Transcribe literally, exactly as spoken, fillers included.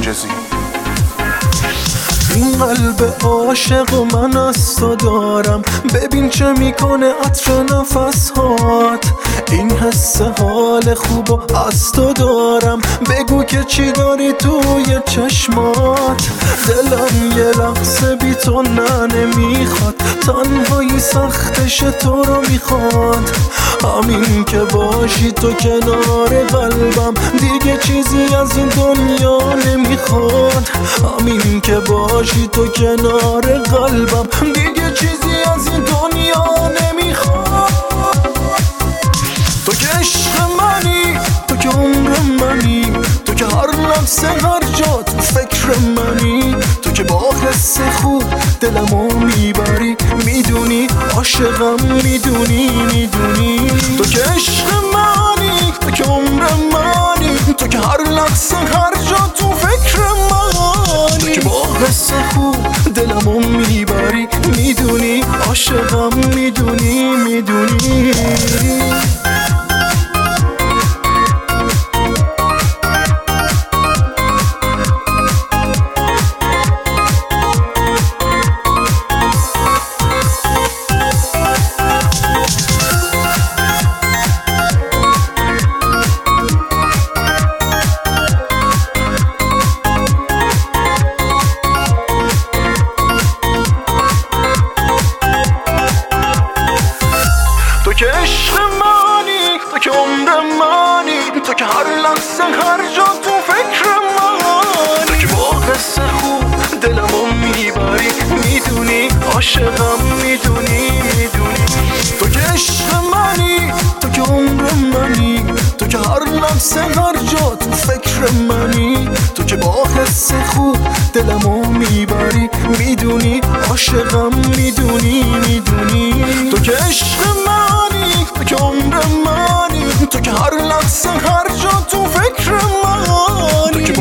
عاجزی. این قلب عاشق و من از تو دارم، ببین چه میکنه عطر نفس هات. این حس حال خوب و از تو دارم، بگو که چی داری توی چشمات. دلم یه لحظه بی تو نه نمیخواد، تنهایی سختش تو رو میخواد. همین که باشی تو کنار قلبم، دیگه چیزی از این دنیا نمیخواد. همین که باشی تو کنار قلبم، دیگه چیزی از این دنیا نمیخواد. تو که عشق منی، تو که عمر منی، تو که هر لحظه هر جا تو فکر منی. تو که با حس خوب دلمو میبری، میدونی عاشقم، میدونی میدونی. تو که عشق منی، تو که عمر منی، تو که هر لحظه هر جا تو فکر منی. تو که با حس خوب دلمو میبری، میدونی عاشقم، میدونی میدونی. تو که عشق منی، تو که عمر منی، تو که هر لحظه هر جا تو فکر منی. تو که با حس خوب دلمو میبری، میدونی عاشقم، میدونی میدونی. تو که عشق منی، تو که عمر منی، تو که هر لحظه هر جا تو فکر منی. تو که با حس خوب دلمو میبری، میدونی عاشقم، میدونی میدونی. تو که عشق منی، تو که عمر منی، تو که هر لحظه هر جا تو فکر منی.